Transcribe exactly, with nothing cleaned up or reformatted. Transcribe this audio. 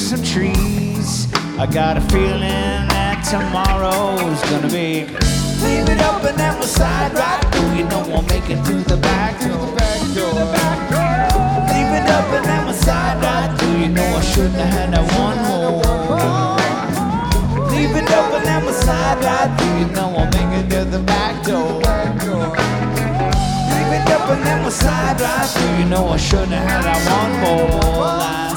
some trees. I got a feeling that tomorrow's gonna be. Leave it up and then we'll side right through. You know we'll make it through the back door. Leave it up and then we'll side right through. You know I shouldn't have had that one more. Leave it up and then we'll slide right through. You know I'll make it to the back door. Leave it up and then we'll slide right through. You know I shouldn't have had that one more.